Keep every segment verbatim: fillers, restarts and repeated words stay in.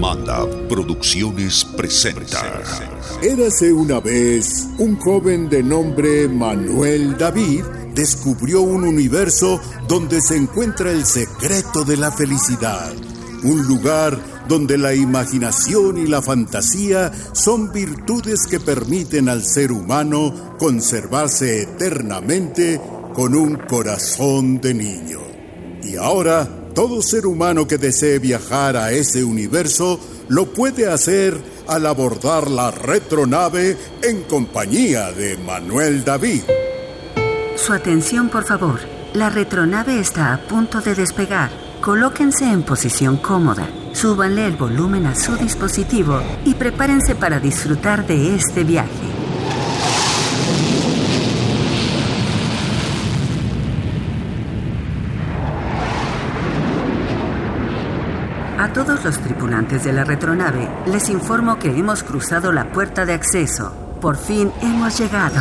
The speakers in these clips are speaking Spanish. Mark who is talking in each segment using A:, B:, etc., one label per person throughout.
A: Amanda Producciones presenta.
B: Érase una vez un joven de nombre Manuel David descubrió un universo donde se encuentra el secreto de la felicidad. Un lugar donde la imaginación y la fantasía son virtudes que permiten al ser humano conservarse eternamente con un corazón de niño. Y ahora, todo ser humano que desee viajar a ese universo lo puede hacer al abordar la retronave en compañía de Manuel David.
C: Su atención, por favor. La retronave está a punto de despegar. Colóquense en posición cómoda. Súbanle el volumen a su dispositivo y prepárense para disfrutar de este viaje. A todos los tripulantes de la retronave, les informo que hemos cruzado la puerta de acceso. Por fin hemos llegado.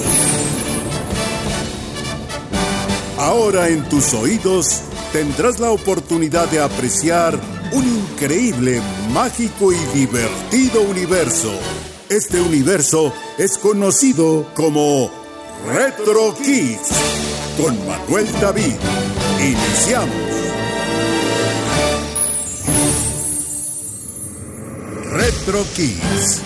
B: Ahora en tus oídos tendrás la oportunidad de apreciar un increíble, mágico y divertido universo. Este universo es conocido como Retro Kids. Con Manuel David, iniciamos. Retro Kids.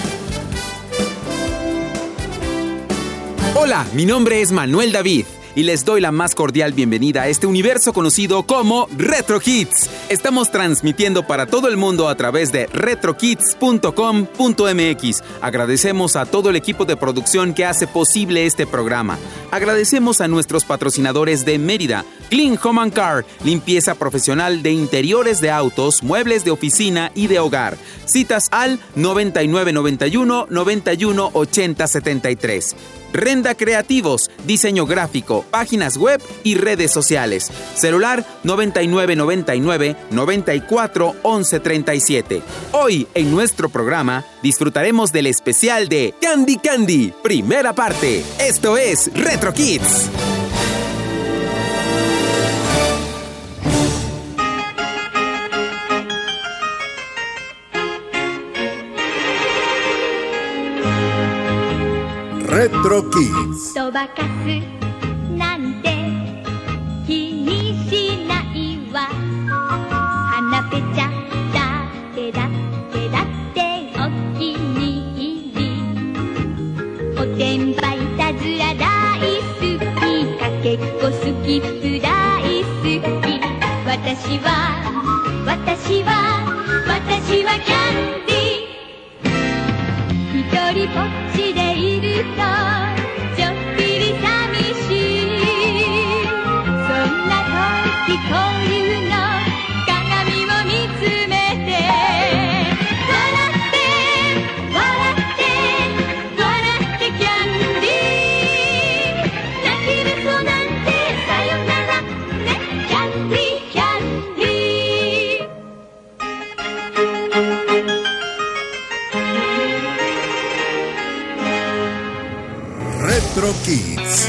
D: Hola, mi nombre es Manuel David y les doy la más cordial bienvenida a este universo conocido como Retro Kids. Estamos transmitiendo para todo el mundo a través de retro kids punto com punto m x. Agradecemos a todo el equipo de producción que hace posible este programa. Agradecemos a nuestros patrocinadores de Mérida, Clean Home and Car, limpieza profesional de interiores de autos, muebles de oficina y de hogar. Citas al noventa y nueve noventa y uno noventa y uno ochenta setenta y tres. Renda Creativos, diseño gráfico, páginas web y redes sociales. Celular noventa y nueve noventa y nueve noventa y cuatro once treinta y siete. Hoy en nuestro programa disfrutaremos del especial de Candy Candy, primera parte. Esto es Retro Kids.
B: Retro Kids.
E: とばかすなんて気にしないわ。花ぺちゃだってだってだってお気に入り。おてんばいたずら大好き。かけっこスキップ大好き。私は私は私はキャンディー。一人ぼっちでいるとちょっぴり寂しい。そんな時こういうの鏡を見つめて笑って笑って笑ってキャンディー。泣きべそなんてさよならね。キャンディーキャンディー。
B: Retro Kids.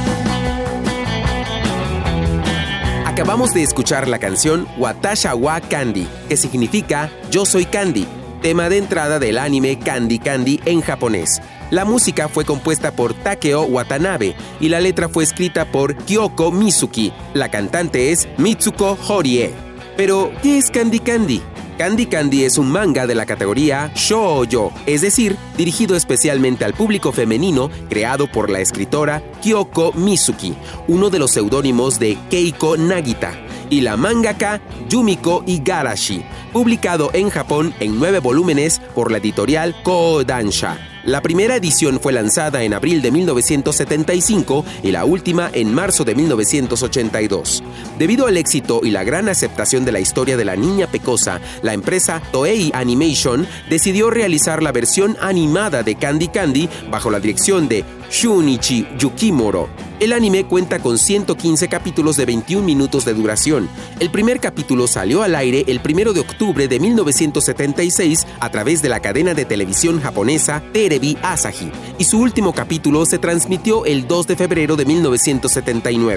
D: Acabamos de escuchar la canción Watasha wa Candy, que significa Yo soy Candy, tema de entrada del anime Candy Candy en japonés. La música fue compuesta por Takeo Watanabe y la letra fue escrita por Kyoko Mizuki. La cantante es Mitsuko Horie. Pero, ¿qué es Candy Candy? Candy Candy es un manga de la categoría shoujo, es decir, dirigido especialmente al público femenino, creado por la escritora Kyoko Mizuki, uno de los seudónimos de Keiko Nagita, y la mangaka Yumiko Igarashi, publicado en Japón en nueve volúmenes por la editorial Kodansha. La primera edición fue lanzada en abril de mil novecientos setenta y cinco y la última en marzo de mil novecientos ochenta y dos. Debido al éxito y la gran aceptación de la historia de la niña pecosa, la empresa Toei Animation decidió realizar la versión animada de Candy Candy bajo la dirección de Shunichi Yukimuro. El anime cuenta con ciento quince capítulos de veintiún minutos de duración. El primer capítulo salió al aire el primero de octubre de mil novecientos setenta y seis a través de la cadena de televisión japonesa Terebi Asahi, y su último capítulo se transmitió el dos de febrero de mil novecientos setenta y nueve.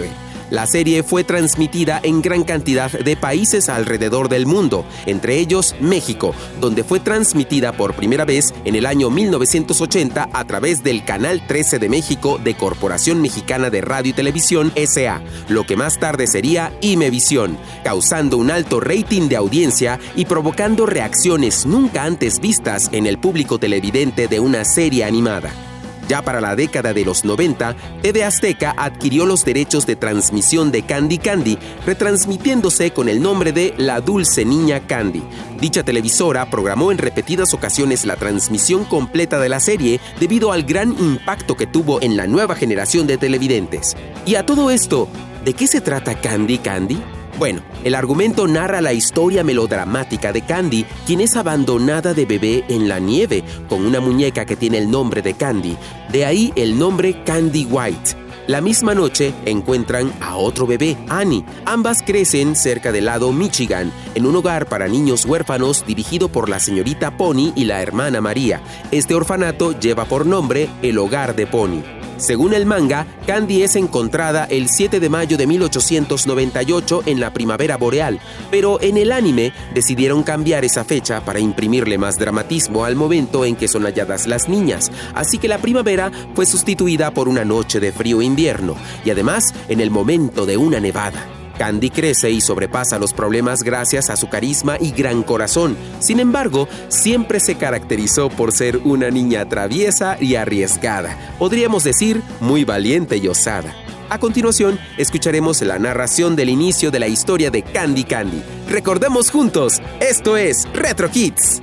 D: La serie fue transmitida en gran cantidad de países alrededor del mundo, entre ellos México, donde fue transmitida por primera vez en el año mil novecientos ochenta a través del Canal trece de México de Corporación Mexicana de Radio y Televisión S A, lo que más tarde sería Imevisión, causando un alto rating de audiencia y provocando reacciones nunca antes vistas en el público televidente de una serie animada. Ya para la década de los noventa, T V Azteca adquirió los derechos de transmisión de Candy Candy, retransmitiéndose con el nombre de La Dulce Niña Candy. Dicha televisora programó en repetidas ocasiones la transmisión completa de la serie debido al gran impacto que tuvo en la nueva generación de televidentes. Y a todo esto, ¿de qué se trata Candy Candy? Bueno, el argumento narra la historia melodramática de Candy, quien es abandonada de bebé en la nieve, con una muñeca que tiene el nombre de Candy. De ahí el nombre Candy White. La misma noche encuentran a otro bebé, Annie. Ambas crecen cerca del lago Michigan, en un hogar para niños huérfanos dirigido por la señorita Pony y la hermana María. Este orfanato lleva por nombre el Hogar de Pony. Según el manga, Candy es encontrada el siete de mayo de mil ochocientos noventa y ocho en la primavera boreal, pero en el anime decidieron cambiar esa fecha para imprimirle más dramatismo al momento en que son halladas las niñas, así que la primavera fue sustituida por una noche de frío invierno y además en el momento de una nevada. Candy crece y sobrepasa los problemas gracias a su carisma y gran corazón. Sin embargo, siempre se caracterizó por ser una niña traviesa y arriesgada. Podríamos decir, muy valiente y osada. A continuación, escucharemos la narración del inicio de la historia de Candy Candy. Recordemos juntos, esto es Retro Kids.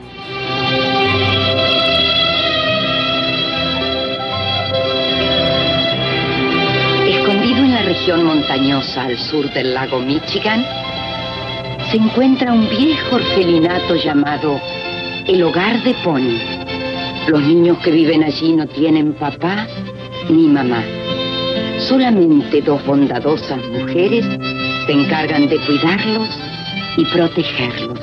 F: Región montañosa al sur del lago Michigan, se encuentra un viejo orfelinato llamado el Hogar de Pony. Los niños que viven allí no tienen papá ni mamá. Solamente dos bondadosas mujeres se encargan de cuidarlos y protegerlos.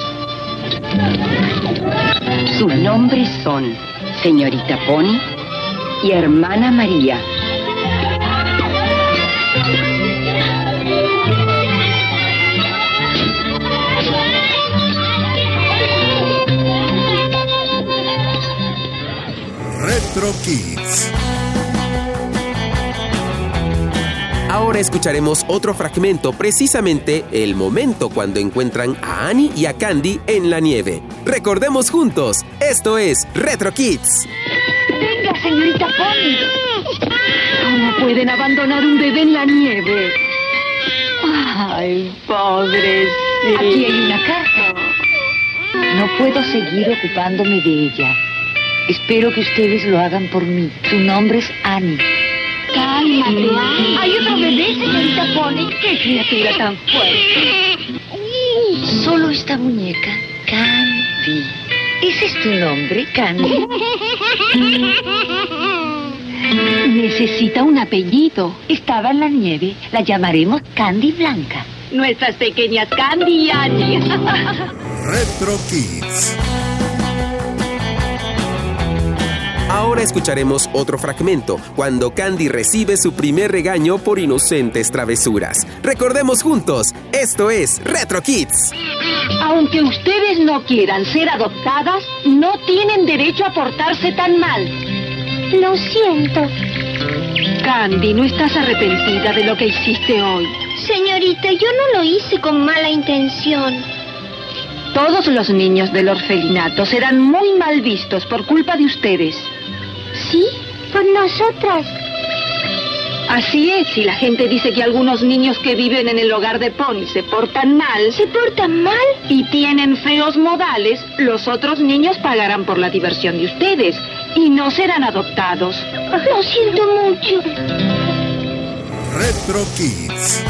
F: Sus nombres son Señorita Pony y Hermana María.
B: Retro Kids.
D: Ahora escucharemos otro fragmento, precisamente el momento cuando encuentran a Annie y a Candy en la nieve. Recordemos juntos, esto es Retro Kids.
F: ¡Venga, señorita Pony! ¿Cómo pueden abandonar un bebé en la nieve? Ay, pobrecita. Aquí hay una carta. No puedo seguir ocupándome de ella. Espero que ustedes lo hagan por mí. Su nombre es Annie. Cálmate. Hay otro bebé, señorita Pony. ¡Qué criatura tan fuerte! Solo esta muñeca, Candy. ¿Ese es tu nombre, Candy? Necesita un apellido. Estaba en la nieve. La llamaremos Candy Blanca. Nuestras pequeñas Candy y Annie.
B: Retro Kids.
D: Ahora escucharemos otro fragmento, cuando Candy recibe su primer regaño por inocentes travesuras. Recordemos juntos, esto es Retro Kids.
F: Aunque ustedes no quieran ser adoptadas, no tienen derecho a portarse tan mal.
E: Lo siento.
F: Candy, ¿no estás arrepentida de lo que hiciste hoy?
E: Señorita, yo no lo hice con mala intención.
F: Todos los niños del orfelinato serán muy mal vistos por culpa de ustedes.
E: ¿Sí? ¿Por nosotras?
F: Así es, si la gente dice que algunos niños que viven en el Hogar de Pony se portan mal...
E: ¿Se portan mal?
F: Y tienen feos modales, los otros niños pagarán por la diversión de ustedes y no serán adoptados.
E: Lo siento mucho.
B: Retro Kids.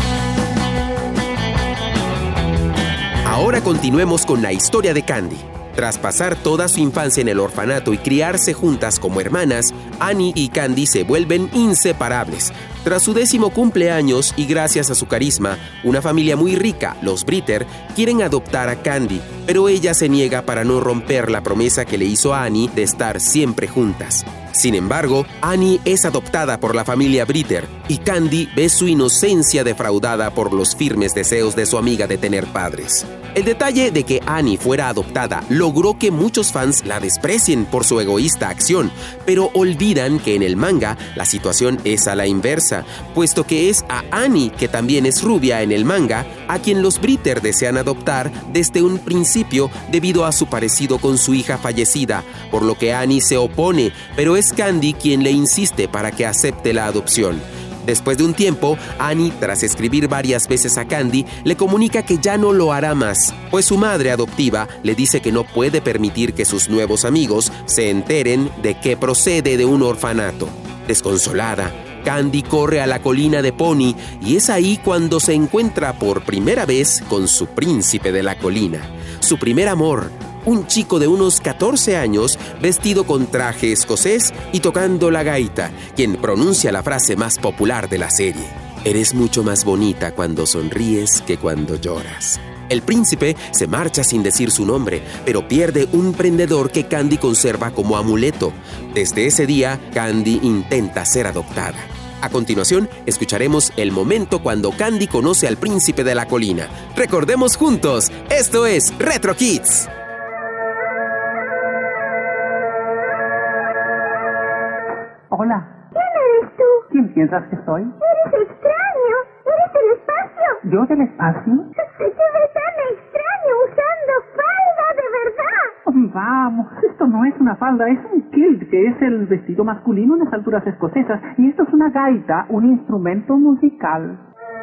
D: Ahora continuemos con la historia de Candy. Tras pasar toda su infancia en el orfanato y criarse juntas como hermanas, Annie y Candy se vuelven inseparables. Tras su décimo cumpleaños y gracias a su carisma, una familia muy rica, los Britter, quieren adoptar a Candy, pero ella se niega para no romper la promesa que le hizo a Annie de estar siempre juntas. Sin embargo, Annie es adoptada por la familia Britter y Candy ve su inocencia defraudada por los firmes deseos de su amiga de tener padres. El detalle de que Annie fuera adoptada logró que muchos fans la desprecien por su egoísta acción, pero olvidan que en el manga la situación es a la inversa, puesto que es a Annie, que también es rubia en el manga, a quien los Britter desean adoptar desde un principio debido a su parecido con su hija fallecida, por lo que Annie se opone, pero es Candy quien le insiste para que acepte la adopción. Después de un tiempo, Annie, tras escribir varias veces a Candy, le comunica que ya no lo hará más, pues su madre adoptiva le dice que no puede permitir que sus nuevos amigos se enteren de que procede de un orfanato. Desconsolada, Candy corre a la colina de Pony y es ahí cuando se encuentra por primera vez con su príncipe de la colina, su primer amor, un chico de unos catorce años vestido con traje escocés y tocando la gaita, quien pronuncia la frase más popular de la serie: «Eres mucho más bonita cuando sonríes que cuando lloras». El príncipe se marcha sin decir su nombre, pero pierde un prendedor que Candy conserva como amuleto. Desde ese día, Candy intenta ser adoptada. A continuación, escucharemos el momento cuando Candy conoce al príncipe de la colina. Recordemos juntos, esto es Retro Kids.
G: Hola.
H: ¿Quién eres tú?
G: ¿Quién piensas que soy?
H: Eres extraño. Eres del espacio.
G: ¿Yo del espacio?
H: Se te ve tan extraño usando falda de verdad.
G: Oh, vamos, esto no es una falda, es un kilt, que es el vestido masculino en las alturas escocesas. Y esto es una gaita, un instrumento musical.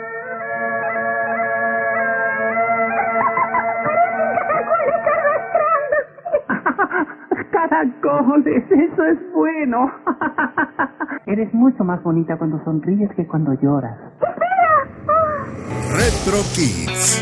G: ¡Caracoles! ¡Eso es bueno! Eres mucho más bonita cuando sonríes que cuando lloras.
B: Retro Kids.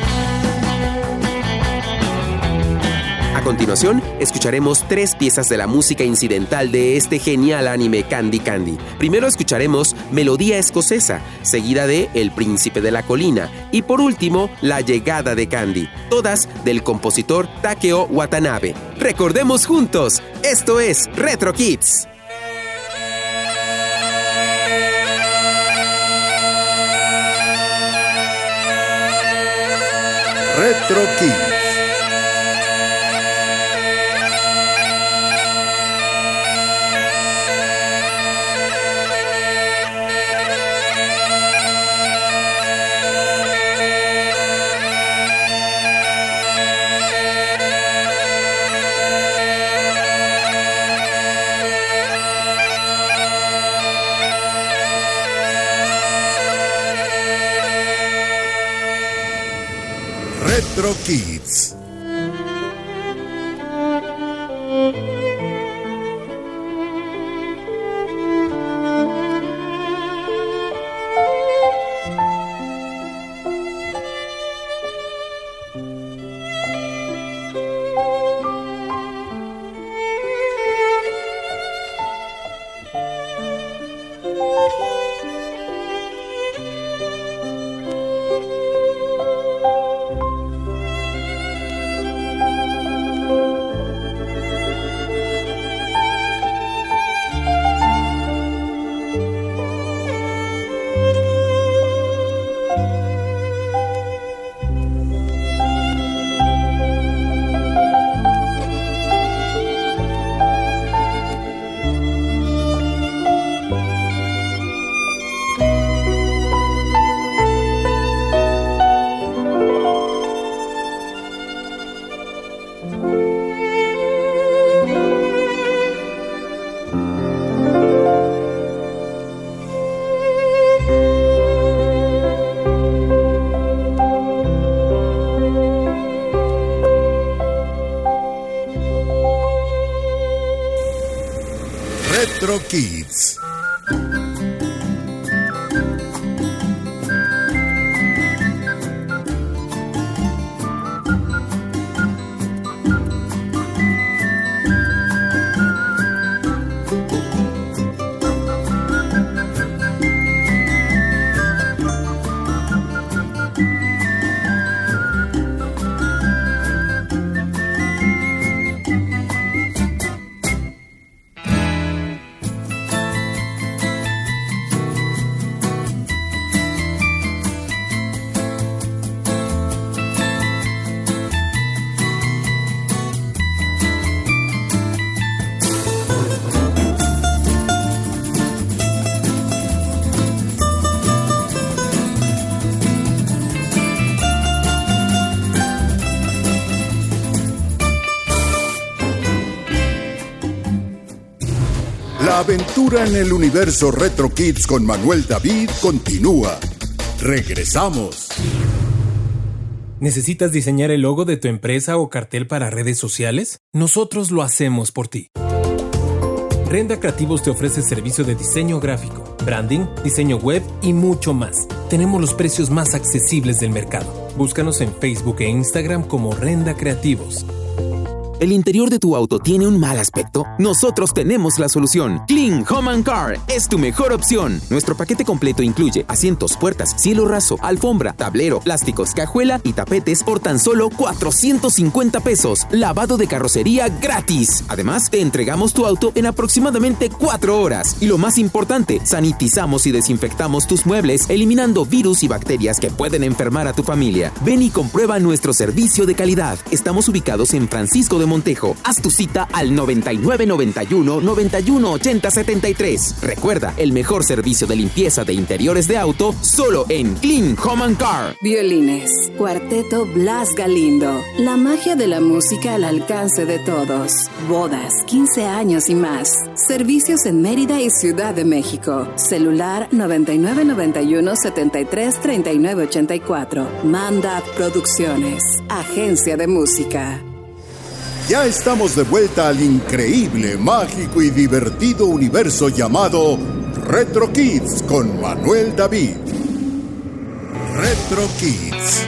D: A continuación, escucharemos tres piezas de la música incidental de este genial anime Candy Candy. Primero escucharemos Melodía Escocesa, seguida de El Príncipe de la Colina y por último, La Llegada de Candy, todas del compositor Takeo Watanabe. Recordemos juntos, esto es Retro Kids.
B: Retro Kids. Retro Kids. Retro Kids. La aventura en el universo Retro Kids con Manuel David continúa. Regresamos.
I: ¿Necesitas diseñar el logo de tu empresa o cartel para redes sociales? Nosotros lo hacemos por ti. Renda Creativos te ofrece servicio de diseño gráfico, branding, diseño web y mucho más. Tenemos los precios más accesibles del mercado. Búscanos en Facebook e Instagram como Renda Creativos.
J: ¿El interior de tu auto tiene un mal aspecto? Nosotros tenemos la solución. Clean Home and Car es tu mejor opción. Nuestro paquete completo incluye asientos, puertas, cielo raso, alfombra, tablero, plásticos, cajuela y tapetes por tan solo cuatrocientos cincuenta pesos. Lavado de carrocería gratis. Además, te entregamos tu auto en aproximadamente cuatro horas. Y lo más importante, sanitizamos y desinfectamos tus muebles, eliminando virus y bacterias que pueden enfermar a tu familia. Ven y comprueba nuestro servicio de calidad. Estamos ubicados en Francisco de Montejo. Haz tu cita al noventa y nueve noventa y uno noventa y uno ochenta setenta y tres. Recuerda, el mejor servicio de limpieza de interiores de auto solo en Clean Home and Car.
K: Violines, Cuarteto Blas Galindo. La magia de la música al alcance de todos. Bodas, quince años y más. Servicios en Mérida y Ciudad de México. Celular noventa y nueve noventa y uno setenta y tres treinta y nueve ochenta y cuatro. Mandat Producciones. Agencia de Música.
B: Ya estamos de vuelta al increíble, mágico y divertido universo llamado Retro Kids con Manuel David. Retro Kids.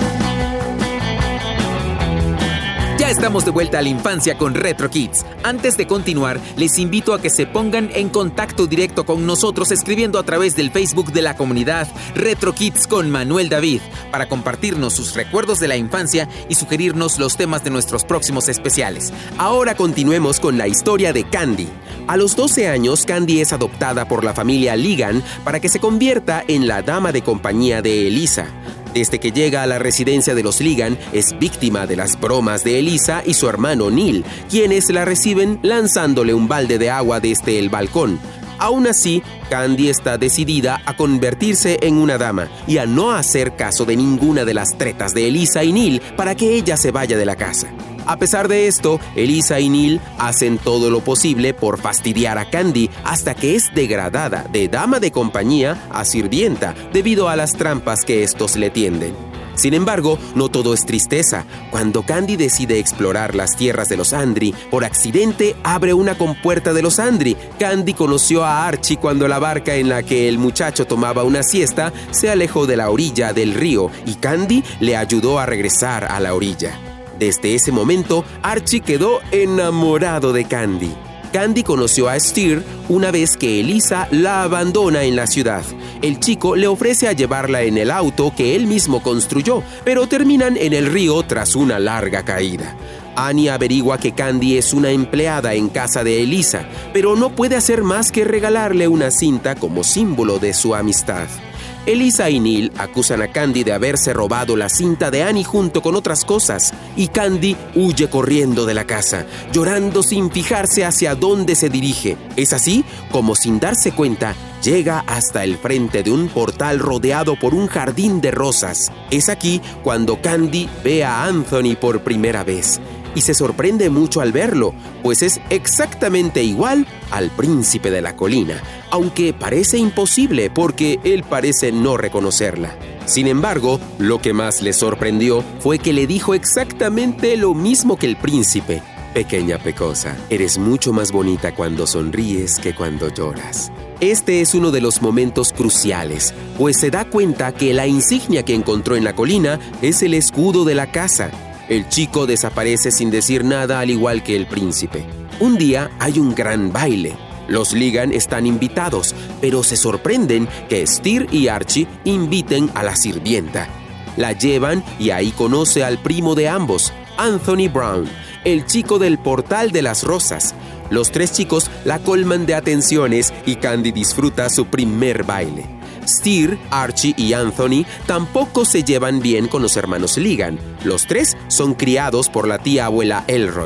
D: Ya estamos de vuelta a la infancia con Retro Kids. Antes de continuar, les invito a que se pongan en contacto directo con nosotros escribiendo a través del Facebook de la comunidad Retro Kids con Manuel David para compartirnos sus recuerdos de la infancia y sugerirnos los temas de nuestros próximos especiales. Ahora continuemos con la historia de Candy. A los doce años, Candy es adoptada por la familia Ligan para que se convierta en la dama de compañía de Elisa. Desde que llega a la residencia de los Ligan, es víctima de las bromas de Elisa y su hermano Neil, quienes la reciben lanzándole un balde de agua desde el balcón. Aún así, Candy está decidida a convertirse en una dama y a no hacer caso de ninguna de las tretas de Elisa y Neil para que ella se vaya de la casa. A pesar de esto, Elisa y Neil hacen todo lo posible por fastidiar a Candy hasta que es degradada de dama de compañía a sirvienta debido a las trampas que estos le tienden. Sin embargo, no todo es tristeza. Cuando Candy decide explorar las tierras de los Andri, por accidente abre una compuerta de los Andri. Candy conoció a Archie cuando la barca en la que el muchacho tomaba una siesta se alejó de la orilla del río y Candy le ayudó a regresar a la orilla. Desde ese momento, Archie quedó enamorado de Candy. Candy conoció a Steer una vez que Elisa la abandona en la ciudad. El chico le ofrece a llevarla en el auto que él mismo construyó, pero terminan en el río tras una larga caída. Annie averigua que Candy es una empleada en casa de Elisa, pero no puede hacer más que regalarle una cinta como símbolo de su amistad. Elisa y Neil acusan a Candy de haberse robado la cinta de Annie junto con otras cosas, y Candy huye corriendo de la casa, llorando sin fijarse hacia dónde se dirige. Es así como, sin darse cuenta, llega hasta el frente de un portal rodeado por un jardín de rosas. Es aquí cuando Candy ve a Anthony por primera vez. Y se sorprende mucho al verlo, pues es exactamente igual al príncipe de la colina, aunque parece imposible porque él parece no reconocerla. Sin embargo, lo que más le sorprendió fue que le dijo exactamente lo mismo que el príncipe. Pequeña pecosa, eres mucho más bonita cuando sonríes que cuando lloras. Este es uno de los momentos cruciales, pues se da cuenta que la insignia que encontró en la colina es el escudo de la casa. El chico desaparece sin decir nada, al igual que el príncipe. Un día hay un gran baile. Los Ligan están invitados, pero se sorprenden que Steer y Archie inviten a la sirvienta. La llevan y ahí conoce al primo de ambos, Anthony Brown, el chico del portal de las rosas. Los tres chicos la colman de atenciones y Candy disfruta su primer baile. Steer, Archie y Anthony tampoco se llevan bien con los hermanos Ligan. Los tres son criados por la tía abuela Elroy.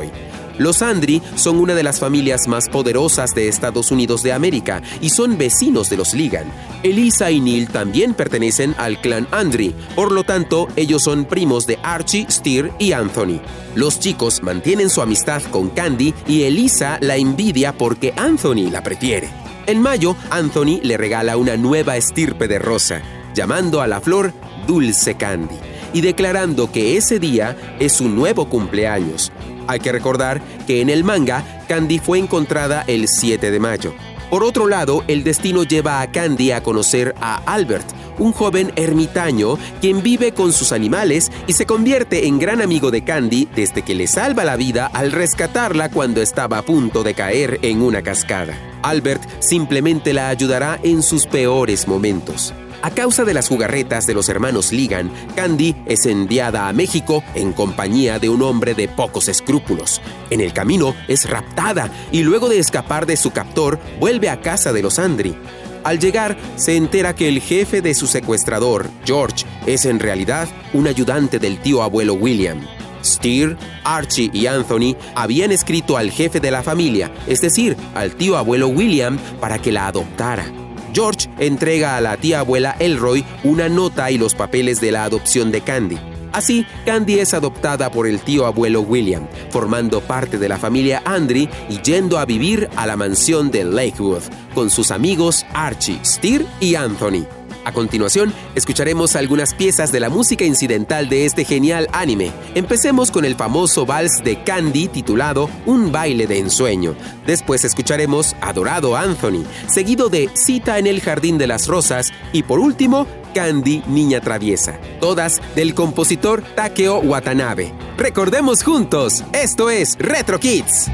D: Los Andry son una de las familias más poderosas de Estados Unidos de América y son vecinos de los Ligan. Elisa y Neil también pertenecen al clan Andry, por lo tanto, ellos son primos de Archie, Steer y Anthony. Los chicos mantienen su amistad con Candy y Elisa la envidia porque Anthony la prefiere. En mayo, Anthony le regala una nueva estirpe de rosa, llamando a la flor Dulce Candy, y declarando que ese día es su nuevo cumpleaños. Hay que recordar que en el manga, Candy fue encontrada el siete de mayo. Por otro lado, el destino lleva a Candy a conocer a Albert, un joven ermitaño quien vive con sus animales y se convierte en gran amigo de Candy desde que le salva la vida al rescatarla cuando estaba a punto de caer en una cascada. Albert simplemente la ayudará en sus peores momentos. A causa de las jugarretas de los hermanos Ligan, Candy es enviada a México en compañía de un hombre de pocos escrúpulos. En el camino es raptada y luego de escapar de su captor, vuelve a casa de los Andry. Al llegar, se entera que el jefe de su secuestrador, George, es en realidad un ayudante del tío abuelo William. Steer, Archie y Anthony habían escrito al jefe de la familia, es decir, al tío abuelo William, para que la adoptara. George entrega a la tía abuela Elroy una nota y los papeles de la adopción de Candy. Así, Candy es adoptada por el tío abuelo William, formando parte de la familia Andry y yendo a vivir a la mansión de Lakewood, con sus amigos Archie, Steer y Anthony. A continuación, escucharemos algunas piezas de la música incidental de este genial anime. Empecemos con el famoso vals de Candy titulado Un baile de ensueño. Después escucharemos Adorado Anthony, seguido de Cita en el Jardín de las Rosas y por último, Candy, Niña Traviesa. Todas del compositor Takeo Watanabe. Recordemos juntos, esto es Retro Kids.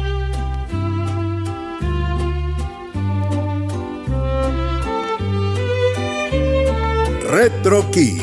B: Retro Kids.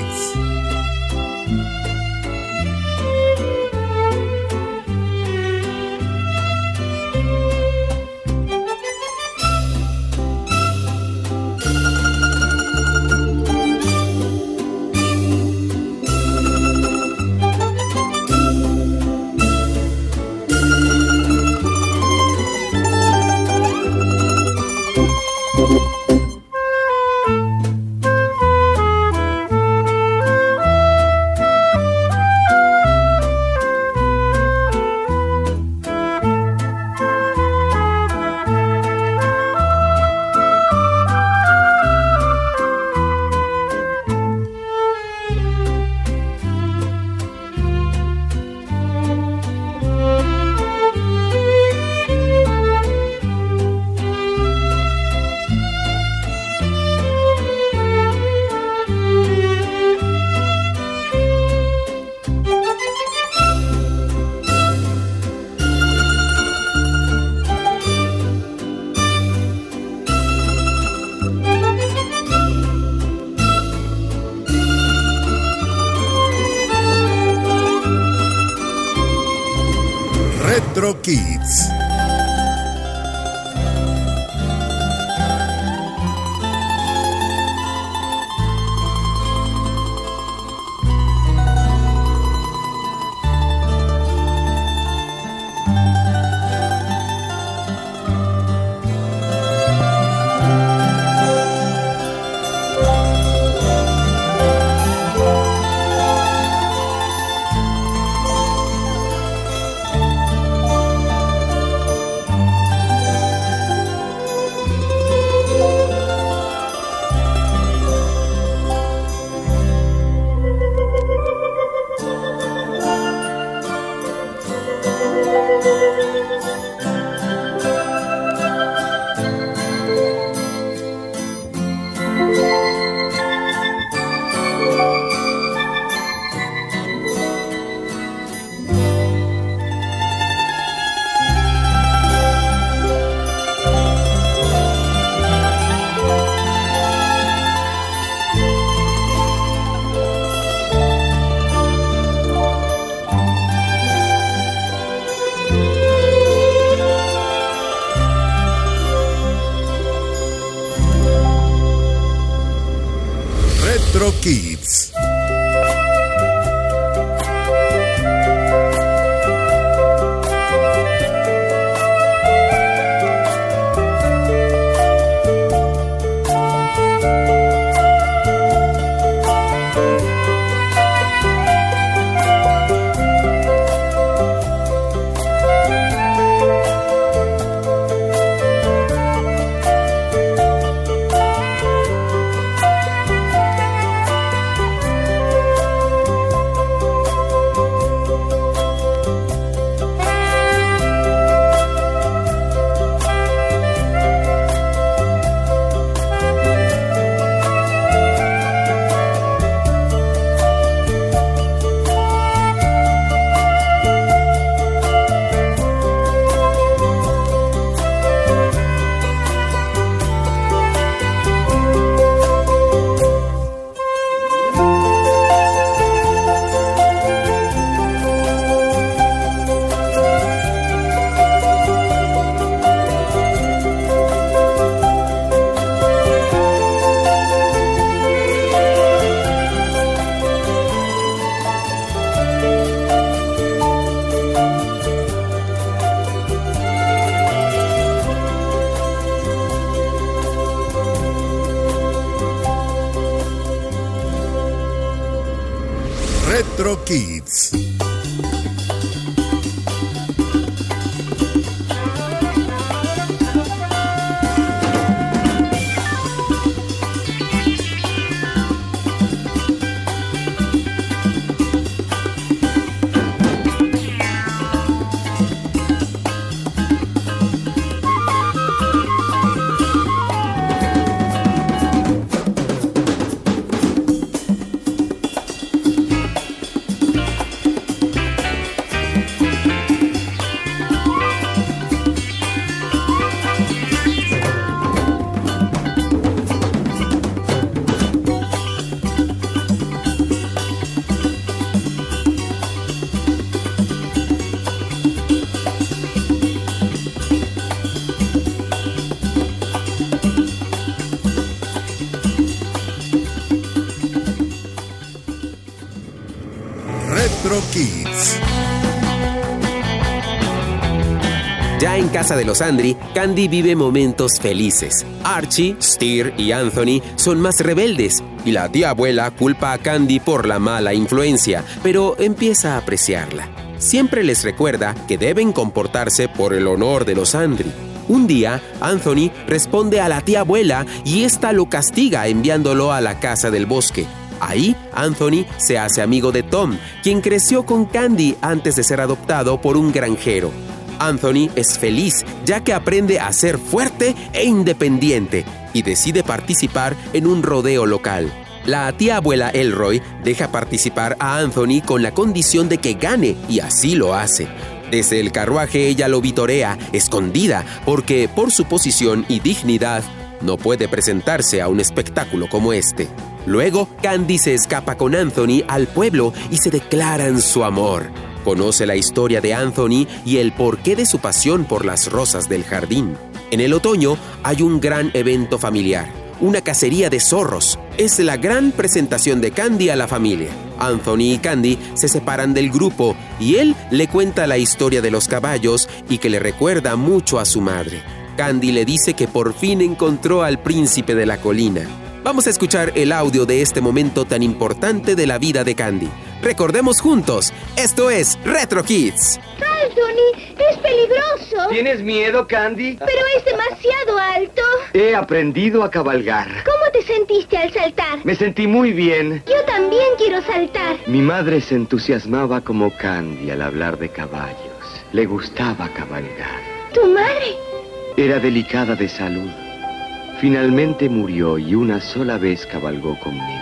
B: Retro Kids. Retro Kids. Kids. Retro Kids.
D: Ya en casa de los Andri, Candy vive momentos felices. Archie, Steer y Anthony son más rebeldes y la tía abuela culpa a Candy por la mala influencia, pero empieza a apreciarla. Siempre les recuerda que deben comportarse por el honor de los Andri. Un día, Anthony responde a la tía abuela y ésta lo castiga enviándolo a la casa del bosque. Ahí, Anthony se hace amigo de Tom, quien creció con Candy antes de ser adoptado por un granjero. Anthony es feliz, ya que aprende a ser fuerte e independiente y decide participar en un rodeo local. La tía abuela Elroy deja participar a Anthony con la condición de que gane, y así lo hace. Desde el carruaje ella lo vitorea, escondida, porque por su posición y dignidad no puede presentarse a un espectáculo como este. Luego, Candy se escapa con Anthony al pueblo y se declaran su amor. Conoce la historia de Anthony y el porqué de su pasión por las rosas del jardín. En el otoño hay un gran evento familiar, una cacería de zorros. Es la gran presentación de Candy a la familia. Anthony y Candy se separan del grupo y él le cuenta la historia de los caballos y que le recuerda mucho a su madre. Candy le dice que por fin encontró al príncipe de la colina. Vamos a escuchar el audio de este momento tan importante de la vida de Candy. Recordemos juntos, esto es Retro Kids.
H: Anthony, es peligroso.
L: ¿Tienes miedo, Candy?
H: Pero es demasiado alto.
L: He aprendido a cabalgar.
H: ¿Cómo te sentiste al saltar?
L: Me sentí muy bien.
H: Yo también quiero saltar.
L: Mi madre se entusiasmaba como Candy al hablar de caballos. Le gustaba cabalgar.
H: ¿Tu madre?
L: Era delicada de salud. Finalmente murió y una sola vez cabalgó conmigo.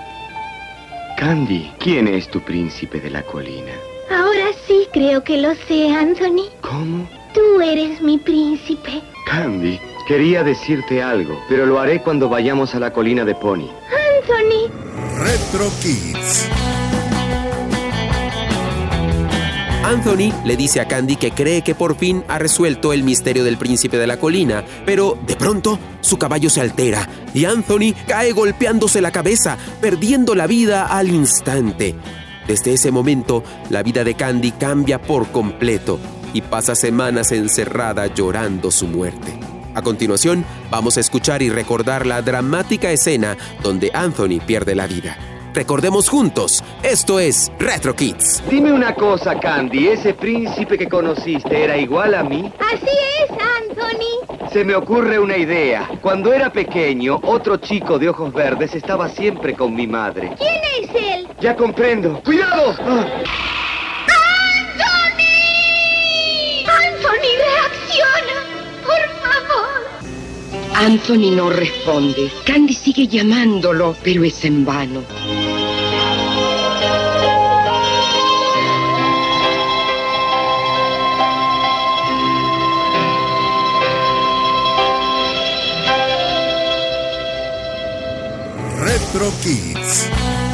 L: Candy, ¿quién es tu príncipe de la colina?
H: Ahora sí creo que lo sé, Anthony.
L: ¿Cómo?
H: Tú eres mi príncipe.
L: Candy, quería decirte algo, pero lo haré cuando vayamos a la colina de Pony.
H: Anthony.
B: Retro Kids.
D: Anthony le dice a Candy que cree que por fin ha resuelto el misterio del príncipe de la colina, pero de pronto su caballo se altera y Anthony cae golpeándose la cabeza, perdiendo la vida al instante. Desde ese momento, la vida de Candy cambia por completo y pasa semanas encerrada llorando su muerte. A continuación, vamos a escuchar y recordar la dramática escena donde Anthony pierde la vida. Recordemos juntos, esto es Retro Kids.
L: Dime una cosa, Candy, ¿ese príncipe que conociste era igual a mí?
H: Así es, Anthony.
L: Se me ocurre una idea. Cuando era pequeño, otro chico de ojos verdes estaba siempre con mi madre.
H: ¿Quién es él?
L: Ya comprendo. ¡Cuidado! Ah.
H: ¡Anthony! ¡Anthony, reacciona! ¡Por favor!
M: Anthony no responde. Candy sigue llamándolo, pero es en vano.
B: Retro Kids.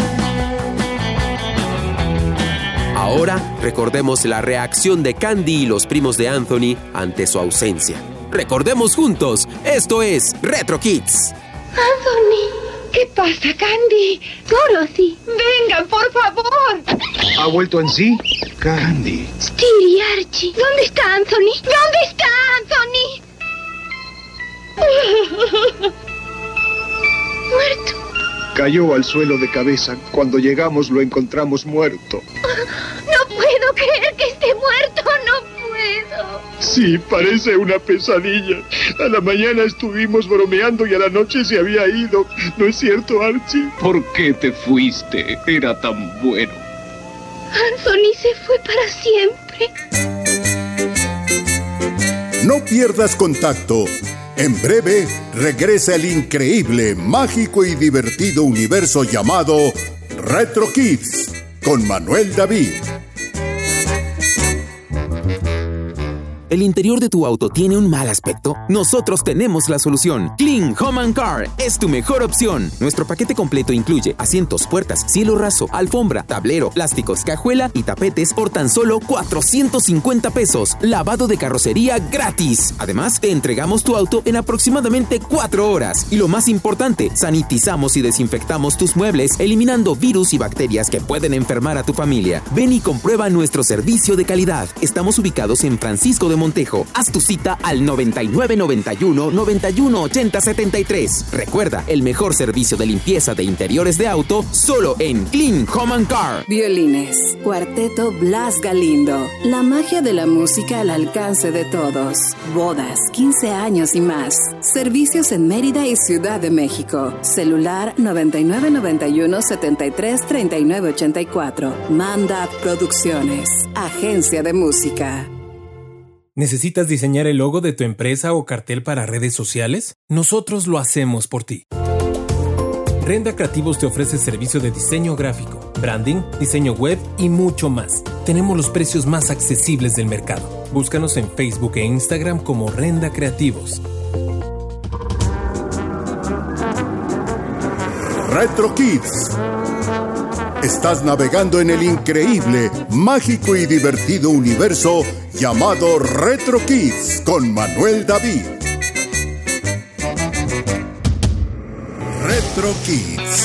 D: Ahora recordemos la reacción de Candy y los primos de Anthony ante su ausencia. Recordemos juntos, esto es Retro Kids.
H: Anthony,
M: ¿qué pasa, Candy?
H: Dorothy,
M: vengan, por favor.
N: ¿Ha vuelto en sí? Candy.
H: Steer y Archie, ¿dónde está Anthony? ¿Dónde está Anthony? Muerto.
N: Cayó al suelo de cabeza. Cuando llegamos lo encontramos muerto.
H: No puedo creer que esté muerto, no puedo.
N: Sí, parece una pesadilla. A la mañana estuvimos bromeando y a la noche se había ido. ¿No es cierto, Archie?
O: ¿Por qué te fuiste? Era tan bueno.
H: Anthony se fue para siempre.
B: No pierdas contacto. En breve regresa el increíble, mágico y divertido universo llamado Retro Kids con Manuel David.
J: ¿El interior de tu auto tiene un mal aspecto? Nosotros tenemos la solución. Clean Home and Car es tu mejor opción. Nuestro paquete completo incluye asientos, puertas, cielo raso, alfombra, tablero, plásticos, cajuela y tapetes por tan solo cuatrocientos cincuenta pesos. Lavado de carrocería gratis. Además, te entregamos tu auto en aproximadamente cuatro horas. Y lo más importante, sanitizamos y desinfectamos tus muebles, eliminando virus y bacterias que pueden enfermar a tu familia. Ven y comprueba nuestro servicio de calidad. Estamos ubicados en Francisco de Montejo. Haz tu cita al noventa y nueve noventa y uno noventa y uno ochenta setenta y tres. Recuerda, el mejor servicio de limpieza de interiores de auto solo en Clean Home and Car.
K: Violines, Cuarteto Blas Galindo. La magia de la música al alcance de todos. Bodas, quince años y más. Servicios en Mérida y Ciudad de México. Celular noventa y nueve noventa y uno setenta y tres treinta y nueve ochenta y cuatro. Mandat Producciones. Agencia de Música.
I: ¿Necesitas diseñar el logo de tu empresa o cartel para redes sociales? Nosotros lo hacemos por ti. Renda Creativos te ofrece servicio de diseño gráfico, branding, diseño web y mucho más. Tenemos los precios más accesibles del mercado. Búscanos en Facebook e Instagram como Renda Creativos.
B: Retro Kids. Estás navegando en el increíble, mágico y divertido universo llamado Retro Kids con Manuel David. Retro Kids.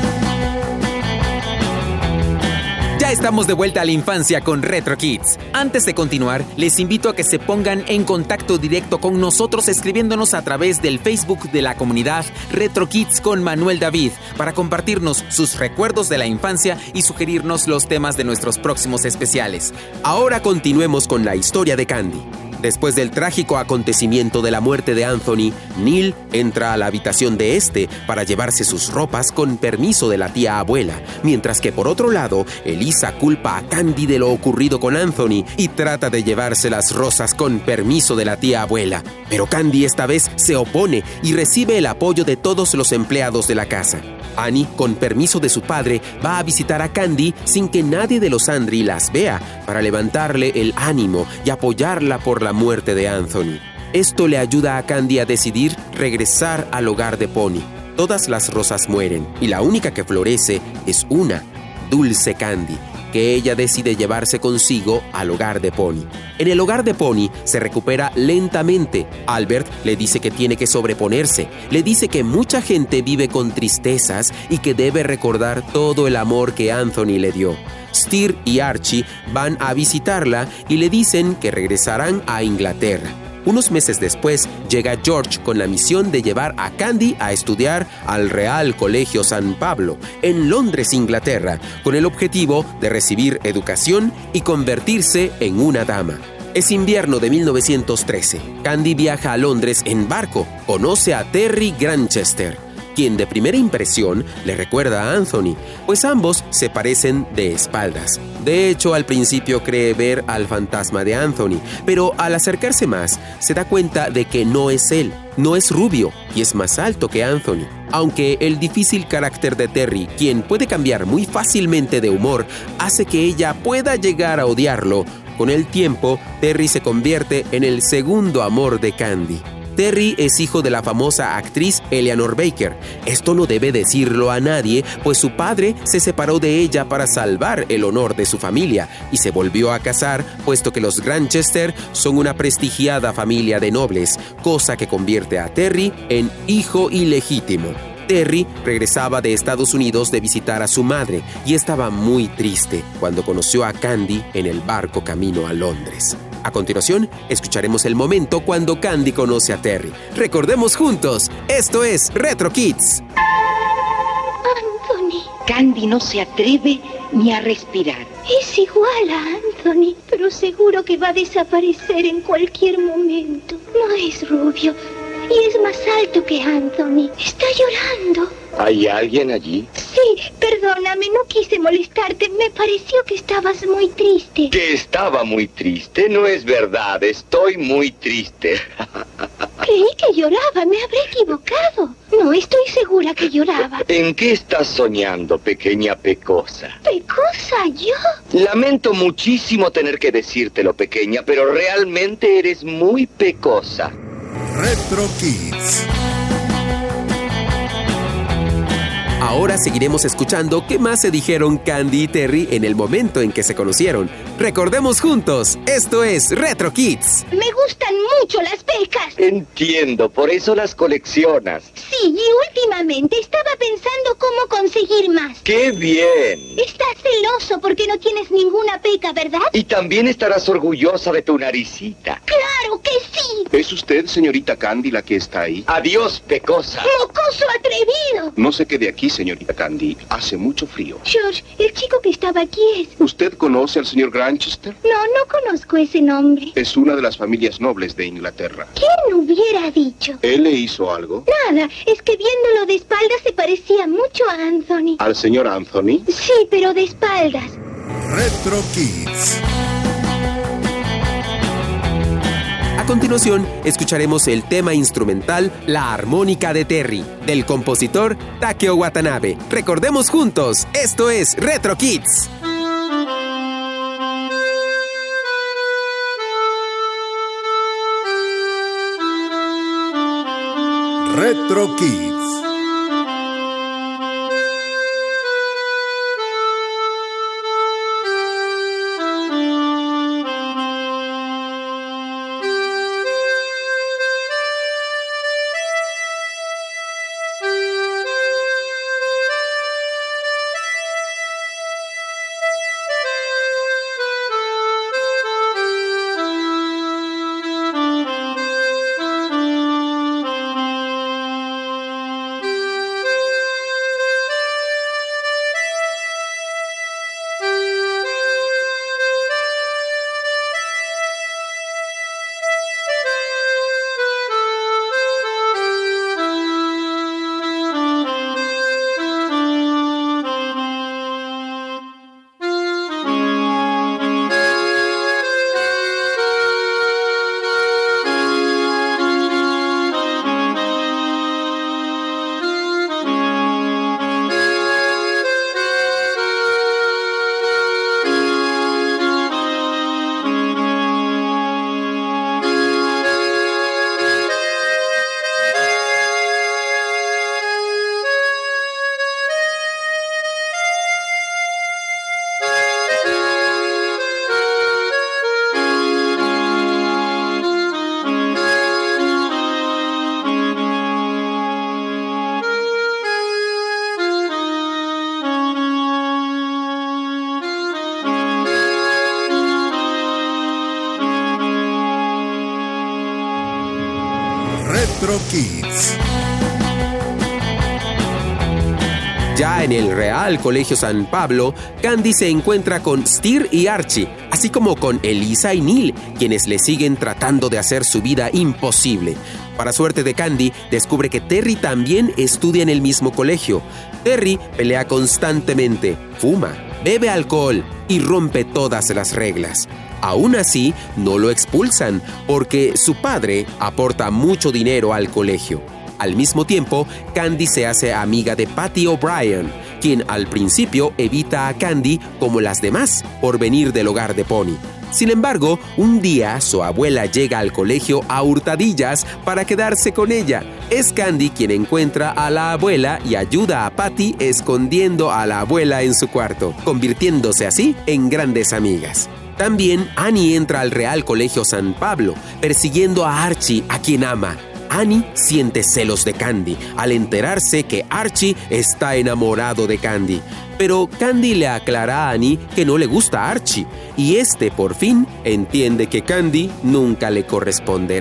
J: Ya estamos de vuelta a la infancia con Retro Kids. Antes de continuar, les invito a que se pongan en contacto directo con nosotros escribiéndonos a través del Facebook de la comunidad Retro Kids con Manuel David para compartirnos sus recuerdos de la infancia y sugerirnos los temas de nuestros próximos especiales. Ahora continuemos con la historia de Candy. Después del trágico acontecimiento de la muerte de Anthony, Neil entra a la habitación de este para llevarse sus ropas con permiso de la tía abuela, mientras que por otro lado, Elisa culpa a Candy de lo ocurrido con Anthony y trata de llevarse las rosas con permiso de la tía abuela. Pero Candy esta vez se opone y recibe el apoyo de todos los empleados de la casa. Annie, con permiso de su padre, va a visitar a Candy sin que nadie de los Andry las vea para levantarle el ánimo y apoyarla por la muerte de Anthony. Esto le ayuda a Candy a decidir regresar al hogar de Pony. Todas las rosas mueren y la única que florece es una, Dulce Candy, que ella decide llevarse consigo al hogar de Pony. En el hogar de Pony se recupera lentamente. Albert le dice que tiene que sobreponerse. Le dice que mucha gente vive con tristezas y que debe recordar todo el amor que Anthony le dio. Steer y Archie van a visitarla y le dicen que regresarán a Inglaterra. Unos meses después, llega George con la misión de llevar a Candy a estudiar al Real Colegio San Pablo, en Londres, Inglaterra, con el objetivo de recibir educación y convertirse en una dama. Es invierno de mil novecientos trece. Candy viaja a Londres en barco. Conoce a Terry Granchester, quien de primera impresión le recuerda a Anthony, pues ambos se parecen de espaldas. De hecho, al principio cree ver al fantasma de Anthony, pero al acercarse más, se da cuenta de que no es él. No es rubio y es más alto que Anthony. Aunque el difícil carácter de Terry, quien puede cambiar muy fácilmente de humor, hace que ella pueda llegar a odiarlo, con el tiempo, Terry se convierte en el segundo amor de Candy. Terry es hijo de la famosa actriz Eleanor Baker. Esto no debe decirlo a nadie, pues su padre se separó de ella para salvar el honor de su familia y se volvió a casar, puesto que los Granchester son una prestigiada familia de nobles, cosa que convierte a Terry en hijo ilegítimo. Terry regresaba de Estados Unidos de visitar a su madre y estaba muy triste cuando conoció a Candy en el barco camino a Londres. A continuación, escucharemos el momento cuando Candy conoce a Terry. Recordemos juntos, esto es Retro Kids.
M: Candy no se atreve ni a respirar.
H: Es igual a Anthony, pero seguro que va a desaparecer en cualquier momento. No es rubio y es más alto que Anthony. Está llorando.
L: ¿Hay alguien allí?
H: Sí, perdóname, no quise molestarte. Me pareció que estabas muy triste.
L: Que estaba muy triste. No es verdad, estoy muy triste.
H: Creí que lloraba, me habré equivocado. No, estoy segura que lloraba.
L: ¿En qué estás soñando, pequeña pecosa?
H: ¿Pecosa, yo?
L: Lamento muchísimo tener que decírtelo, pequeña, pero realmente eres muy pecosa.
B: Retro Kids.
D: Ahora seguiremos escuchando qué más se dijeron Candy y Terry en el momento en que se conocieron. Recordemos juntos, esto es Retro Kids.
H: Me gustan mucho las pecas.
L: Entiendo, por eso las coleccionas.
H: Sí, y últimamente estaba pensando cómo conseguir más.
L: ¡Qué bien!
H: Estás celoso porque no tienes ninguna peca, ¿verdad?
L: Y también estarás orgullosa de tu naricita.
H: ¡Claro que sí!
P: ¿Es usted, señorita Candy, la que está ahí?
L: Adiós, pecosa.
H: ¡Mocoso atrevido!
P: No se quede aquí, señorita Candy. Hace mucho frío.
H: George, el chico que estaba aquí es...
P: ¿Usted conoce al señor Granchester?
H: No, no conozco ese nombre.
P: Es una de las familias nobles de Inglaterra.
H: ¿Quién hubiera dicho?
P: ¿Él le hizo algo?
H: Nada, es que viéndolo de espaldas se parecía mucho a Anthony.
P: ¿Al señor Anthony?
H: Sí, pero de espaldas.
B: Retro Kids.
D: A continuación, escucharemos el tema instrumental La Armónica de Terry, del compositor Takeo Watanabe. Recordemos juntos, esto es Retro Kids.
B: Retro Kids. Retro Kids.
D: Ya en el Real Colegio San Pablo, Candy se encuentra con Steer y Archie, así como con Elisa y Neil, quienes le siguen tratando de hacer su vida imposible. Para suerte de Candy, descubre que Terry también estudia en el mismo colegio. Terry pelea constantemente, fuma, bebe alcohol y rompe todas las reglas. Aún así, no lo expulsan porque su padre aporta mucho dinero al colegio. Al mismo tiempo, Candy se hace amiga de Patty O'Brien, quien al principio evita a Candy como las demás por venir del hogar de Pony. Sin embargo, un día su abuela llega al colegio a hurtadillas para quedarse con ella. Es Candy quien encuentra a la abuela y ayuda a Patty escondiendo a la abuela en su cuarto, convirtiéndose así en grandes amigas. También Annie entra al Real Colegio San Pablo, persiguiendo a Archie, a quien ama. Annie siente celos de Candy al enterarse que Archie está enamorado de Candy. Pero Candy le aclara a Annie que no le gusta a Archie, y este por fin entiende que Candy nunca le corresponderá.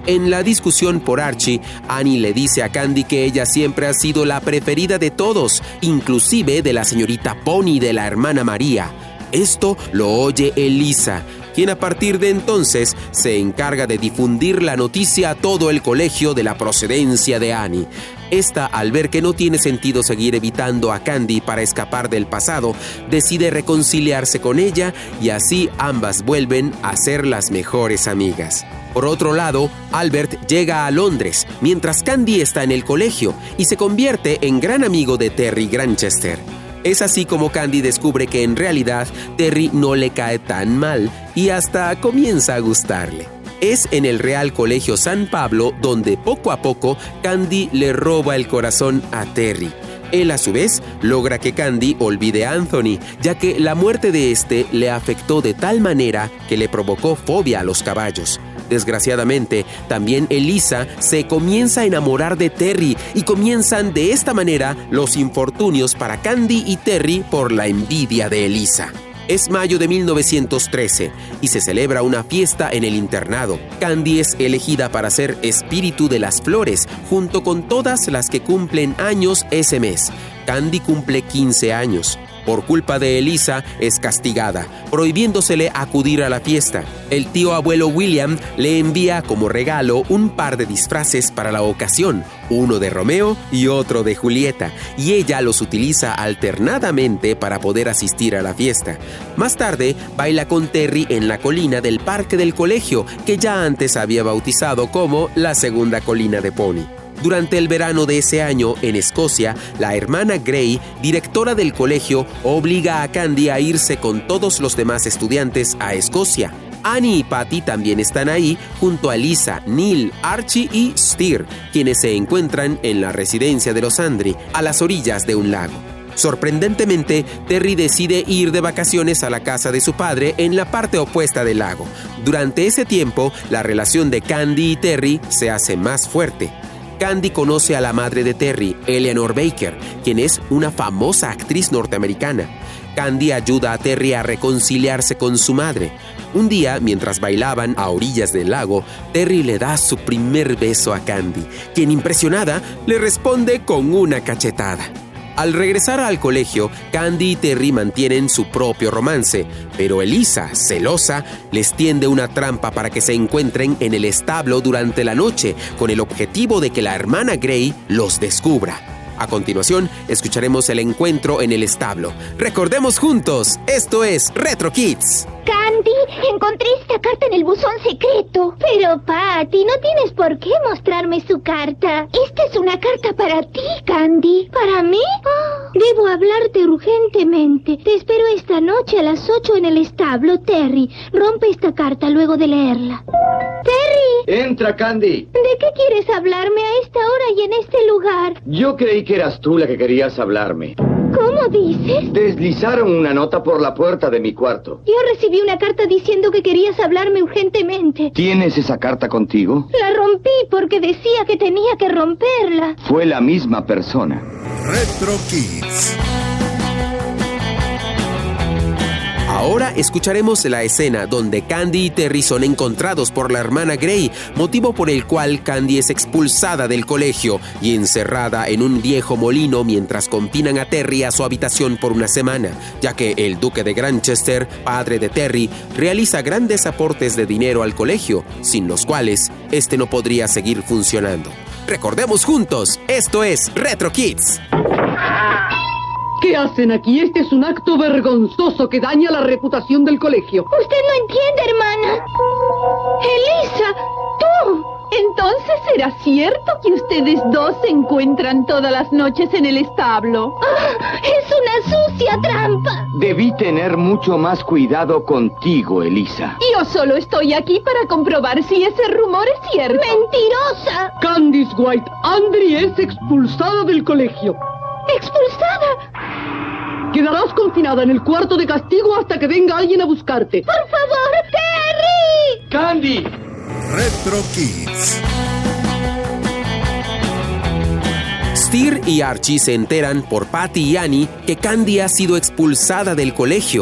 D: En la discusión por Archie, Annie le dice a Candy que ella siempre ha sido la preferida de todos, inclusive de la señorita Pony de la hermana María. Esto lo oye Elisa, quien a partir de entonces se encarga de difundir la noticia a todo el colegio de la procedencia de Annie. Esta, al ver que no tiene sentido seguir evitando a Candy para escapar del pasado, decide reconciliarse con ella y así ambas vuelven a ser las mejores amigas. Por otro lado, Albert llega a Londres mientras Candy está en el colegio y se convierte en gran amigo de Terry Granchester. Es así como Candy descubre que en realidad Terry no le cae tan mal y hasta comienza a gustarle. Es en el Real Colegio San Pablo donde poco a poco Candy le roba el corazón a Terry. Él a su vez logra que Candy olvide a Anthony, ya que la muerte de este le afectó de tal manera que le provocó fobia a los caballos. Desgraciadamente, también Elisa se comienza a enamorar de Terry y comienzan de esta manera los infortunios para Candy y Terry por la envidia de Elisa. Es mayo de mil novecientos trece y se celebra una fiesta en el internado. Candy es elegida para ser espíritu de las flores, junto con todas las que cumplen años ese mes. Candy cumple quince años. Por culpa de Elisa, es castigada, prohibiéndosele acudir a la fiesta. El tío abuelo William le envía como regalo un par de disfraces para la ocasión, uno de Romeo y otro de Julieta, y ella los utiliza alternadamente para poder asistir a la fiesta. Más tarde, baila con Terry en la colina del parque del colegio, que ya antes había bautizado como la segunda colina de Pony. Durante el verano de ese año, en Escocia, la hermana Gray, directora del colegio, obliga a Candy a irse con todos los demás estudiantes a Escocia. Annie y Patty también están ahí, junto a Lisa, Neil, Archie y Steer, quienes se encuentran en la residencia de los Andry, a las orillas de un lago. Sorprendentemente, Terry decide ir de vacaciones a la casa de su padre en la parte opuesta del lago. Durante ese tiempo, la relación de Candy y Terry se hace más fuerte. Candy conoce a la madre de Terry, Eleanor Baker, quien es una famosa actriz norteamericana. Candy ayuda a Terry a reconciliarse con su madre. Un día, mientras bailaban a orillas del lago, Terry le da su primer beso a Candy, quien impresionada le responde con una cachetada. Al regresar al colegio, Candy y Terry mantienen su propio romance, pero Elisa, celosa, les tiende una trampa para que se encuentren en el establo durante la noche, con el objetivo de que la hermana Gray los descubra. A continuación, escucharemos el encuentro en el establo. Recordemos juntos, esto es Retro Kids.
H: Candy, encontré esta carta en el buzón secreto. Pero, Patty, no tienes por qué mostrarme su carta. Esta es una carta para ti, Candy. ¿Para mí? Oh, debo hablarte urgentemente. Te espero esta noche a las ocho en el establo, Terry. Rompe esta carta luego de leerla. ¡Terry!
L: Entra, Candy.
H: ¿De qué quieres hablarme a esta hora y en este lugar?
L: Yo creí que eras tú la que querías hablarme.
H: ¿Cómo dices?
L: Deslizaron una nota por la puerta de mi cuarto.
H: Yo recibí una carta diciendo que querías hablarme urgentemente.
L: ¿Tienes esa carta contigo?
H: La rompí porque decía que tenía que romperla.
L: Fue la misma persona.
B: Retro Kids.
D: Ahora escucharemos la escena donde Candy y Terry son encontrados por la hermana Gray, motivo por el cual Candy es expulsada del colegio y encerrada en un viejo molino mientras confinan a Terry a su habitación por una semana, ya que el duque de Granchester, padre de Terry, realiza grandes aportes de dinero al colegio, sin los cuales este no podría seguir funcionando. Recordemos juntos, esto es Retro Kids.
F: ¿Qué hacen aquí? Este es un acto vergonzoso que daña la reputación del colegio.
H: Usted no entiende, hermana. Elisa, tú.
Q: Entonces, ¿será cierto que ustedes dos se encuentran todas las noches en el establo?
H: ¡Ah! ¡Es una sucia trampa!
L: Debí tener mucho más cuidado contigo, Elisa.
Q: Yo solo estoy aquí para comprobar si ese rumor es cierto.
H: ¡Mentirosa!
F: Candice White Andry es expulsada del colegio.
H: ¿Expulsada?
F: Quedarás confinada en el cuarto de castigo hasta que venga alguien a buscarte.
H: ¡Por favor, Terry!
L: ¡Candy!
B: Retro Kids.
D: Steer y Archie se enteran por Patty y Annie que Candy ha sido expulsada del colegio.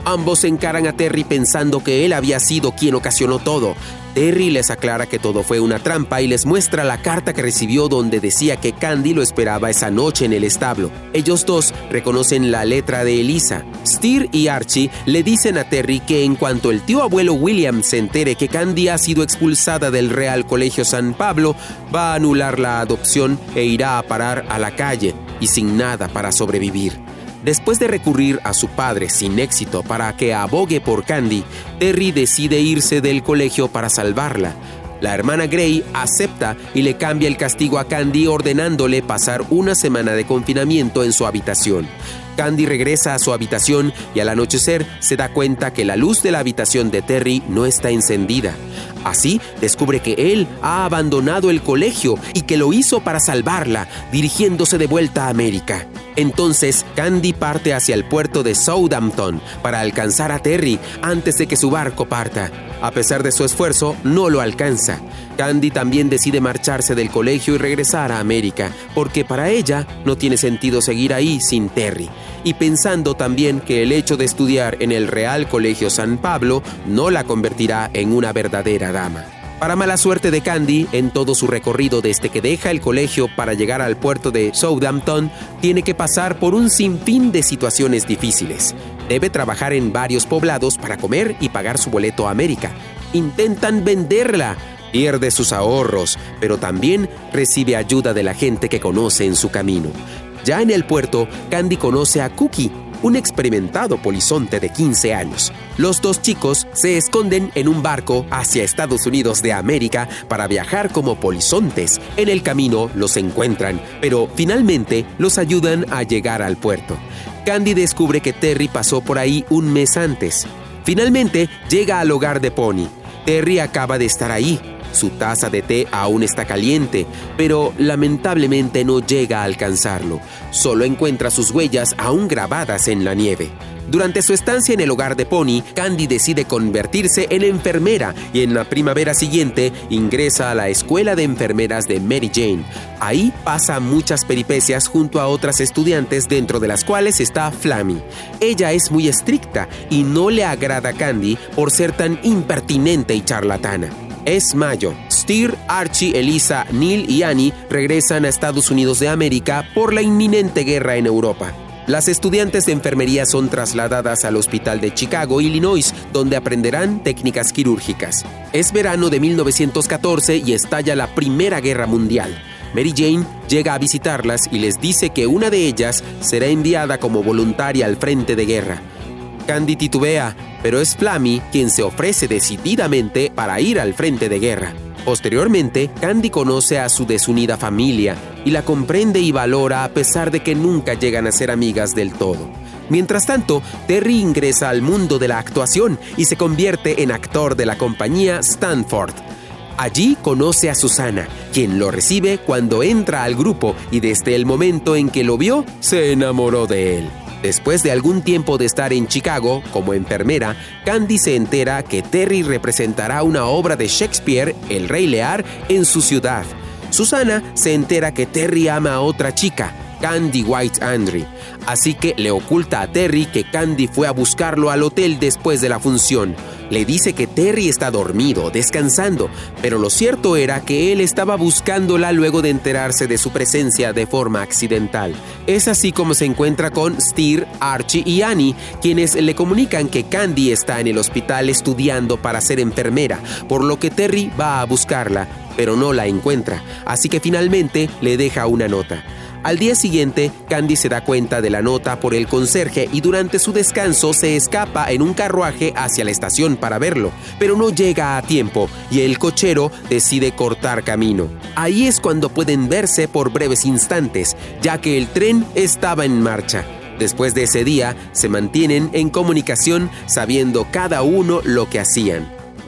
D: Ambos encaran a Terry pensando que él había sido quien ocasionó todo. Terry les aclara que todo fue una trampa y les muestra la carta que recibió donde decía que Candy lo esperaba esa noche en el establo. Ellos dos reconocen la letra de Elisa. Steer y Archie le dicen a Terry que en cuanto el tío abuelo William se entere que Candy ha sido expulsada del Real Colegio San Pablo, va a anular la adopción e irá a parar a la calle y sin nada para sobrevivir. Después de recurrir a su padre sin éxito para que abogue por Candy, Terry decide irse del colegio para salvarla. La hermana Gray acepta y le cambia el castigo a Candy ordenándole pasar una semana de confinamiento en su habitación. Candy regresa a su habitación y al anochecer se da cuenta que la luz de la habitación de Terry no está encendida. Así descubre que él ha abandonado el colegio y que lo hizo para salvarla, dirigiéndose de vuelta a América. Entonces, Candy parte hacia el puerto de Southampton para alcanzar a Terry antes de que su barco parta. A pesar de su esfuerzo, no lo alcanza. Candy también decide marcharse del colegio y regresar a América, porque para ella no tiene sentido seguir ahí sin Terry. Y pensando también que el hecho de estudiar en el Real Colegio San Pablo no la convertirá en una verdadera dama. Para mala suerte de Candy, en todo su recorrido desde que deja el colegio para llegar al puerto de Southampton, tiene que pasar por un sinfín de situaciones difíciles. Debe trabajar en varios poblados para comer y pagar su boleto a América. Intentan venderla. Pierde sus ahorros, pero también recibe ayuda de la gente que conoce en su camino. Ya en el puerto, Candy conoce a Cookie, un experimentado polizonte de quince años. Los dos chicos se esconden en un barco hacia Estados Unidos de América para viajar como polizontes. En el camino los encuentran, pero finalmente los ayudan a llegar al puerto. Candy descubre que Terry pasó por ahí un mes antes. Finalmente llega al hogar de Pony. Terry acaba de estar ahí. Su taza de té aún está caliente, pero lamentablemente no llega a alcanzarlo. Solo encuentra sus huellas aún grabadas en la nieve. Durante su estancia en el hogar de Pony, Candy decide convertirse en enfermera y en la primavera siguiente ingresa a la escuela de enfermeras de Mary Jane. Ahí pasa muchas peripecias junto a otras estudiantes, dentro de las cuales está Flammy. Ella es muy estricta y no le agrada a Candy por ser tan impertinente y charlatana. Es mayo. Steer, Archie, Elisa, Neil y Annie regresan a Estados Unidos de América por la inminente guerra en Europa. Las estudiantes de enfermería son trasladadas al hospital de Chicago, Illinois, donde aprenderán técnicas quirúrgicas. Es verano de mil novecientos catorce y estalla la Primera Guerra Mundial. Mary Jane llega a visitarlas y les dice que una de ellas será enviada como voluntaria al frente de guerra. Candy titubea, pero es Flammy quien se ofrece decididamente para ir al frente de guerra. Posteriormente, Candy conoce a su desunida familia y la comprende y valora a pesar de que nunca llegan a ser amigas del todo. Mientras tanto, Terry ingresa al mundo de la actuación y se convierte en actor de la compañía Stanford. Allí conoce a Susana, quien lo recibe cuando entra al grupo y desde el momento en que lo vio, se enamoró de él. Después de algún tiempo de estar en Chicago como enfermera, Candy se entera que Terry representará una obra de Shakespeare, El Rey Lear, en su ciudad. Susana se entera que Terry ama a otra chica, Candy White Andre, así que le oculta a Terry que Candy fue a buscarlo al hotel después de la función. Le dice que Terry está dormido, descansando, pero lo cierto era que él estaba buscándola luego de enterarse de su presencia de forma accidental. Es así como se encuentra con Steer, Archie y Annie, quienes le comunican que Candy está en el hospital estudiando para ser enfermera, por lo que Terry va a buscarla, pero no la encuentra, así que finalmente le deja una nota. Al día siguiente, Candy se da cuenta de la nota por el conserje y durante su descanso se escapa en un carruaje hacia la estación para verlo, pero no llega a tiempo y el cochero decide cortar camino. Ahí es cuando pueden verse por breves instantes, ya que el tren estaba en marcha. Después de ese día, se mantienen en comunicación sabiendo cada uno lo que hacían.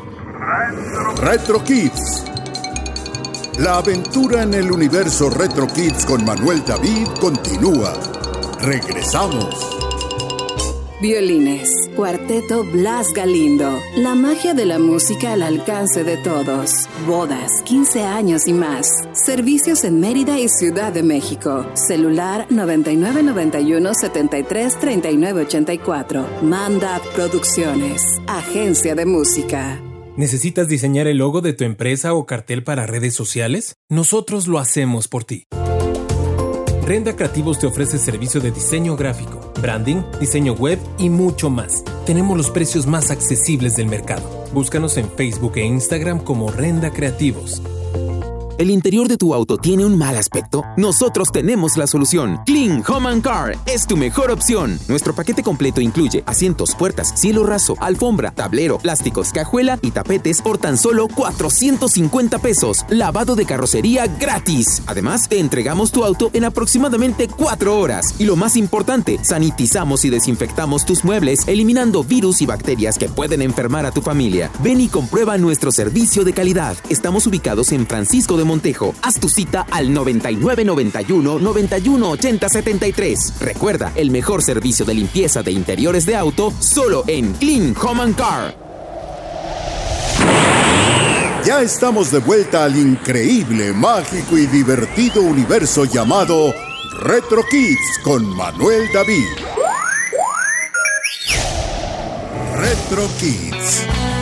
B: Retro Kids. La aventura en el universo Retro Kids con Manuel David continúa. Regresamos.
K: Violines. Cuarteto Blas Galindo. La magia de la música al alcance de todos. Bodas, quince años y más. Servicios en Mérida y Ciudad de México. Celular noventa y nueve noventa y uno setenta y tres treinta y nueve ochenta y cuatro. Manda Producciones. Agencia de Música.
I: ¿Necesitas diseñar el logo de tu empresa o cartel para redes sociales? Nosotros lo hacemos por ti. Renda Creativos te ofrece servicio de diseño gráfico, branding, diseño web y mucho más. Tenemos los precios más accesibles del mercado. Búscanos en Facebook e Instagram como Renda Creativos.
J: ¿El interior de tu auto tiene un mal aspecto? Nosotros tenemos la solución. Clean Home and Car es tu mejor opción. Nuestro paquete completo incluye asientos, puertas, cielo raso, alfombra, tablero, plásticos, cajuela y tapetes por tan solo cuatrocientos cincuenta pesos. Lavado de carrocería gratis. Además, te entregamos tu auto en aproximadamente cuatro horas. Y lo más importante, sanitizamos y desinfectamos tus muebles, eliminando virus y bacterias que pueden enfermar a tu familia. Ven y comprueba nuestro servicio de calidad. Estamos ubicados en Francisco de Montejo. Haz tu cita al noventa y nueve noventa y uno noventa y uno ochenta setenta y tres. Recuerda, el mejor servicio de limpieza de interiores de auto solo en Clean Home and Car.
B: Ya estamos de vuelta al increíble, mágico y divertido universo llamado Retro Kids con Manuel David. Retro Kids.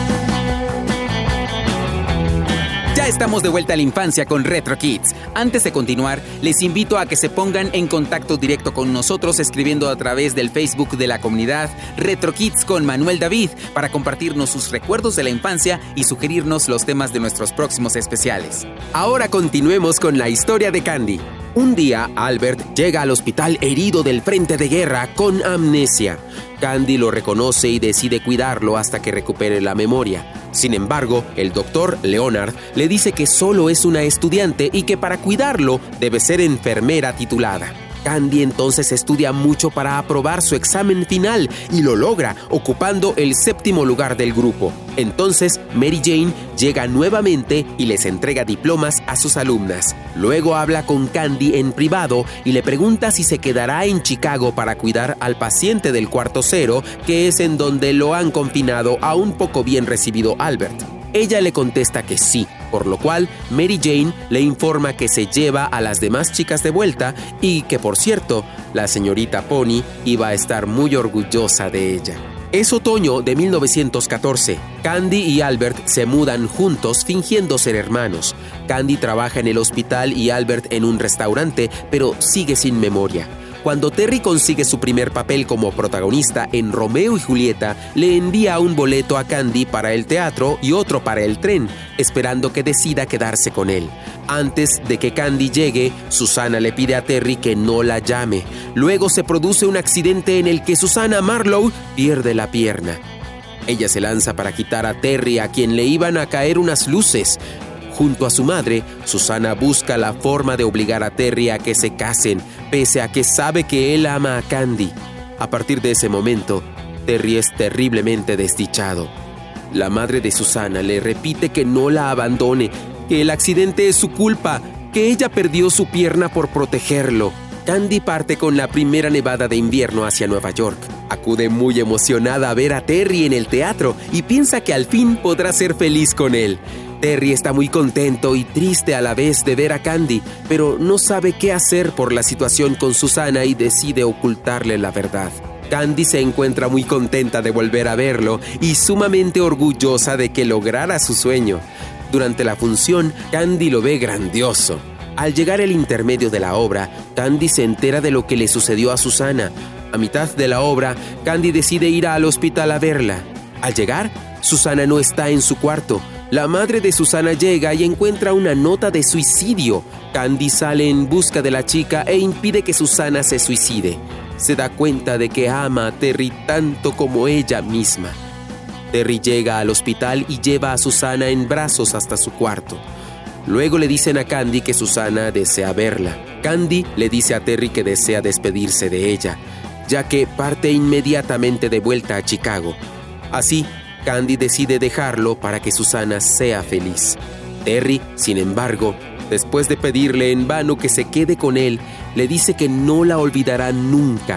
J: Ya estamos de vuelta a la infancia con Retro Kids. Antes de continuar, les invito a que se pongan en contacto directo con nosotros escribiendo a través del Facebook de la comunidad Retro Kids con Manuel David para compartirnos sus recuerdos de la infancia y sugerirnos los temas de nuestros próximos especiales. Ahora continuemos con la historia de Candy. Un día, Albert llega al hospital herido del frente de guerra con amnesia. Candy lo reconoce y decide cuidarlo hasta que recupere la memoria. Sin embargo, el doctor Leonard le dice que solo es una estudiante y que para cuidarlo debe ser enfermera titulada. Candy entonces estudia mucho para aprobar su examen final y lo logra, ocupando el séptimo lugar del grupo. Entonces, Mary Jane llega nuevamente y les entrega diplomas a sus alumnas. Luego habla con Candy en privado y le pregunta si se quedará en Chicago para cuidar al paciente del cuarto cero, que es en donde lo han confinado a un poco bien recibido Albert. Ella le contesta que sí, por lo cual Mary Jane le informa que se lleva a las demás chicas de vuelta y que, por cierto, la señorita Pony iba a estar muy orgullosa de ella. Es otoño de mil novecientos catorce. Candy y Albert se mudan juntos fingiendo ser hermanos. Candy trabaja en el hospital y Albert en un restaurante, pero sigue sin memoria. Cuando Terry consigue su primer papel como protagonista en Romeo y Julieta, le envía un boleto a Candy para el teatro y otro para el tren, esperando que decida quedarse con él. Antes de que Candy llegue, Susana le pide a Terry que no la llame. Luego se produce un accidente en el que Susana Marlowe pierde la pierna. Ella se lanza para quitar a Terry, a quien le iban a caer unas luces. Junto a su madre, Susana busca la forma de obligar a Terry a que se casen, pese a que sabe que él ama a Candy. A partir de ese momento, Terry es terriblemente desdichado. La madre de Susana le repite que no la abandone, que el accidente es su culpa, que ella perdió su pierna por protegerlo. Candy parte con la primera nevada de invierno hacia Nueva York. Acude muy emocionada a ver a Terry en el teatro y piensa que al fin podrá ser feliz con él. Terry está muy contento y triste a la vez de ver a Candy, pero no sabe qué hacer por la situación con Susana y decide ocultarle la verdad. Candy se encuentra muy contenta de volver a verlo y sumamente orgullosa de que lograra su sueño. Durante la función, Candy lo ve grandioso. Al llegar el intermedio de la obra, Candy se entera de lo que le sucedió a Susana. A mitad de la obra, Candy decide ir al hospital a verla. Al llegar, Susana no está en su cuarto. La madre de Susana llega y encuentra una nota de suicidio. Candy sale en busca de la chica e impide que Susana se suicide. Se da cuenta de que ama a Terry tanto como ella misma. Terry llega al hospital y lleva a Susana en brazos hasta su cuarto. Luego le dicen a Candy que Susana desea verla. Candy le dice a Terry que desea despedirse de ella, ya que parte inmediatamente de vuelta a Chicago. Así, Candy decide dejarlo para que Susana sea feliz. Terry, sin embargo, después de pedirle en vano que se quede con él, le dice que no la olvidará nunca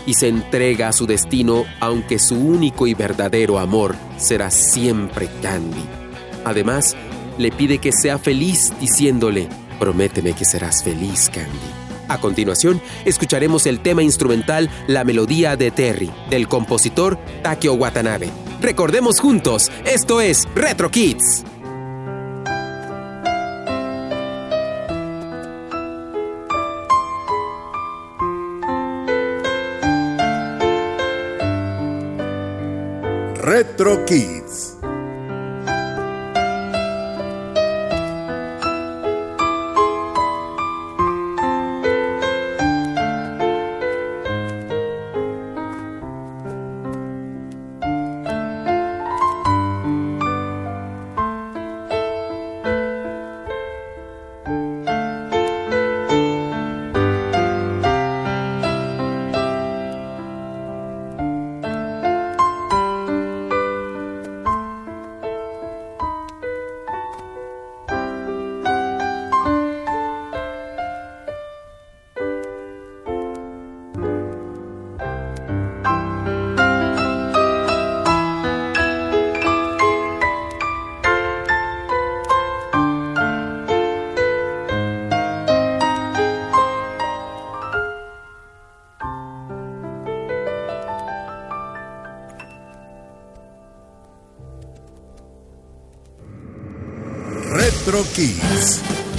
D: y se entrega a su destino, aunque su único y verdadero amor será siempre Candy. Además, le pide que sea feliz diciéndole: prométeme que serás feliz, Candy. A continuación, escucharemos el tema instrumental La melodía de Terry, del compositor Takeo Watanabe. Recordemos juntos, esto es Retro Kids.
B: Retro Kids. Retro Kids.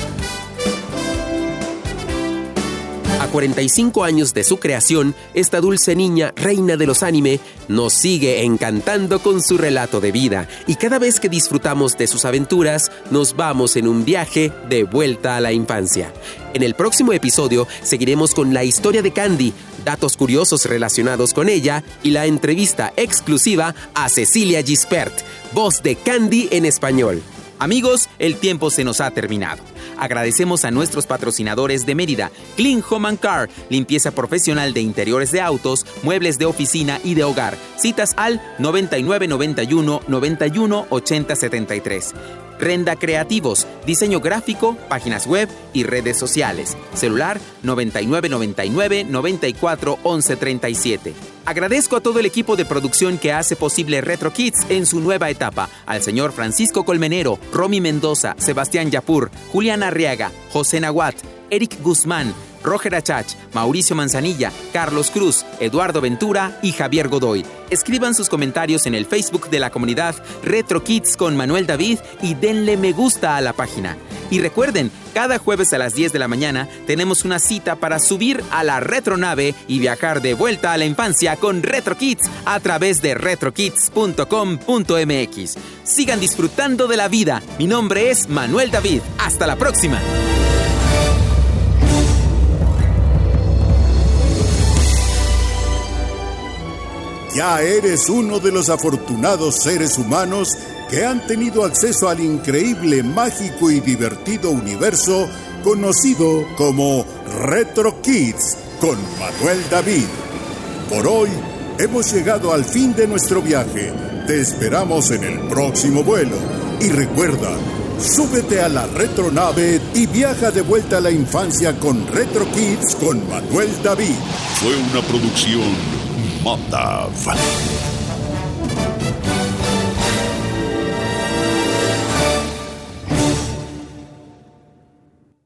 D: A cuarenta y cinco años de su creación, esta dulce niña, reina de los anime, nos sigue encantando con su relato de vida, y cada vez que disfrutamos de sus aventuras, nos vamos en un viaje de vuelta a la infancia. En el próximo episodio seguiremos con la historia de Candy, datos curiosos relacionados con ella y la entrevista exclusiva a Cecilia Gispert, voz de Candy en español.
J: Amigos, el tiempo se nos ha terminado. Agradecemos a nuestros patrocinadores de Mérida, Clean Home and Car, limpieza profesional de interiores de autos, muebles de oficina y de hogar. Citas al noventa y nueve noventa y uno noventa y uno ochenta setenta y tres. Renda Creativos, diseño gráfico, páginas web y redes sociales. Celular noventa y nueve noventa y nueve noventa y cuatro once treinta y siete. Agradezco a todo el equipo de producción que hace posible Retro Kids en su nueva etapa. Al señor Francisco Colmenero, Romy Mendoza, Sebastián Yapur, Julián Arriaga, José Nahuat, Eric Guzmán, Roger Achach, Mauricio Manzanilla, Carlos Cruz, Eduardo Ventura y Javier Godoy. Escriban sus comentarios en el Facebook de la comunidad Retro Kids con Manuel David y denle me gusta a la página. Y recuerden, cada jueves a las diez de la mañana tenemos una cita para subir a la retronave y viajar de vuelta a la infancia con Retro Kids a través de retro kids punto com punto m x. Sigan disfrutando de la vida. Mi nombre es Manuel David. Hasta la próxima.
B: Ya eres uno de los afortunados seres humanos que han tenido acceso al increíble, mágico y divertido universo conocido como Retro Kids con Manuel David. Por hoy hemos llegado al fin de nuestro viaje. Te esperamos en el próximo vuelo. Y recuerda, súbete a la retronave y viaja de vuelta a la infancia con Retro Kids con Manuel David.
A: Fue una producción Mondav.